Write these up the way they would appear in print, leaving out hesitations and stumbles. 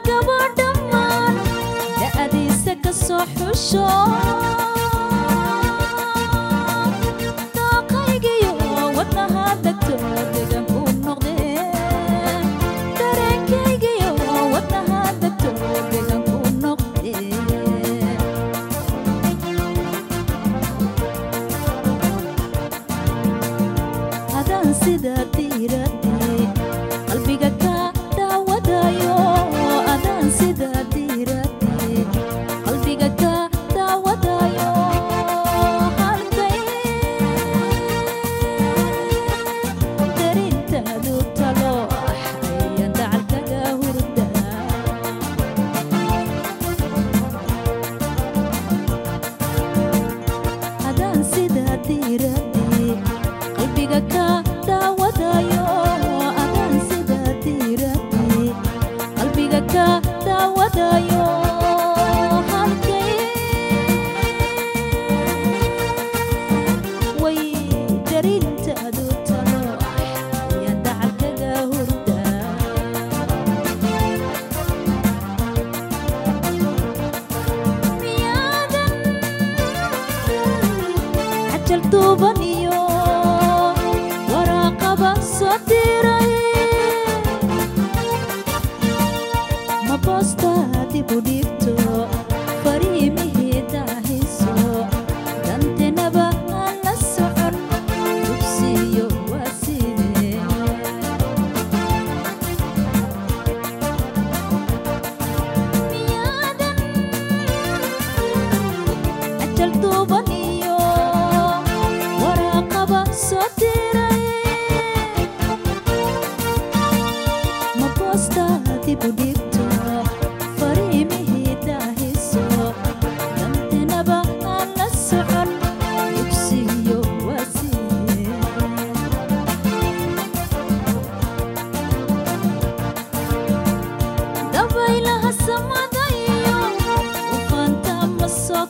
gabadhamaan da'diisa ka soo xusho daaqaygiyo wadnaha degto degan ku noqdee dareenkaygiyo wadnaha degto degan ku noqdee hadaan sida diiradee qalbiga ka daawadayo adaan sida diiradee qalbiga ka daawadayo halkay darintaadu talo ayaan dacalkaga hurdaa hadaan sida diiradee qalbiga ka daawadayo adaan sida diiradee qalbiga ka daawadayo halkay way darintaadu talo ayaan dacalkaga hurdaa miyaadan cajal duubaniyo waraaqaba soo diray ma boosta dib u dhigto fariimihii daahiso dantenaba aan la socon dugsiyo waa sidee miyaadan cajal duubaniyo waraaqaba soo diray ma boosta dib u dhigto fariimihii daahiso dantenaba aan la socon dugsiyo waa sidee dabaylaha samada iyo ufaanta ma soo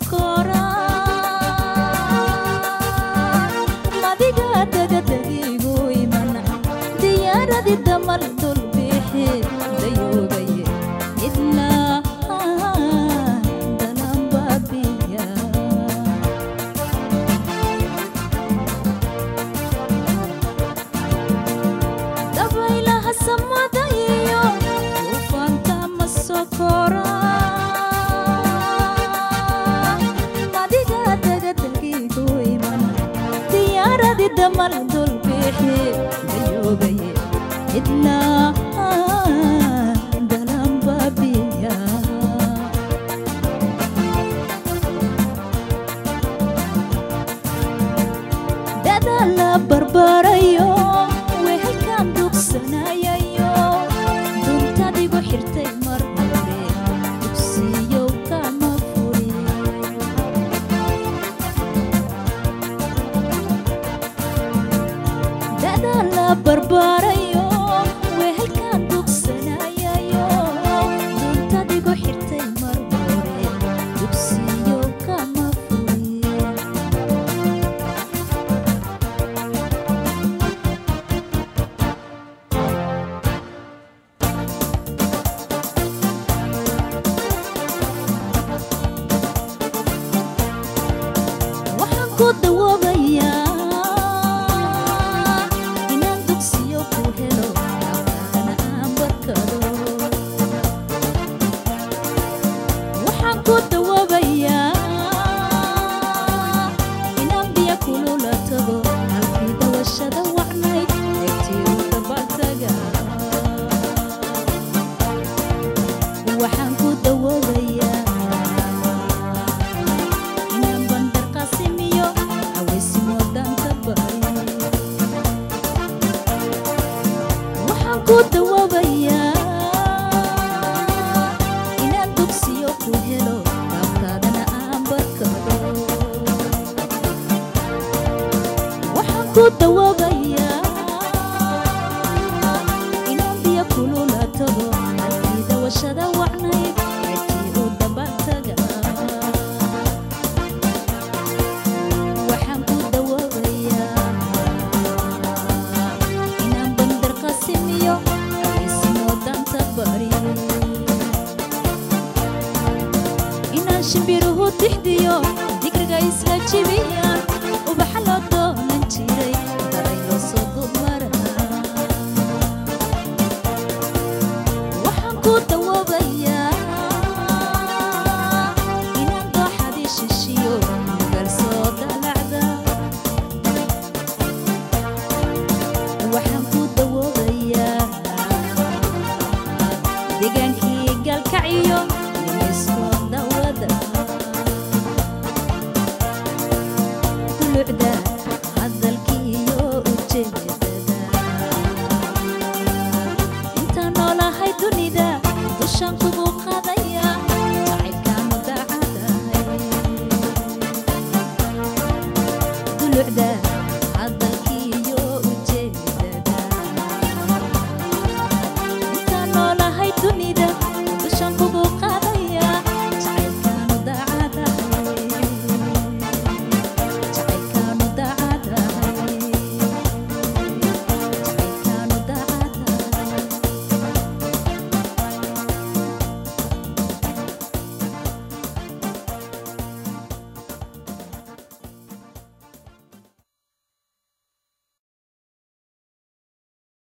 koraan madiga dagadegigu imana diyaaradii damal dul bixi dayoogaye idlaa dalanbaabiya dabaylaha samada iyo ufaanta ma soo koraan madiga dagadegigu iman diyaaradii damal dul bixi dayoogaye idlaa dalanbaabiya dadaal la barbarayo wehelkaan dugsanayayo duntadigu xirtay mar hore dugsiyow kama furi dadaal la barbarayo wehelkaan dugsanayayo duntadigu xirtay mar hore dugsiyow kama furi waxaan ku dawoobayaa inaan dugsiyo ku helo afkaana aan barkado waxaan ku dawoobayaa inaan biyo kulula tago halkii dawashada wacnayd egtii u dabaltaga waxaan ku dawoobayaa inaan bandar qasimiyo aweysimo danta bahay waxaan ku dawoobayaa inaan dugsiyo ku helo afkaadana aan barkado waxaan ku dawoobayaa inaan biyo kulula tago halkii dawashada wacnayd egtii u dabaltaga waxaan ku dawoobayaa inaan bandar qasimiyo aweysimo dixdiyo digriga isla jibiyaan ubaxa loo doonan jiray daray loo soo dumara waxaan ku dawoobayaa inaan dooxadii shishiyo gal soo dalacda waxaan ku dawoobayaa deegaankii galkaciyo nimisku dawada dulucda hadalkiiyo ujeedada intaan noolahay dunida dushaan ku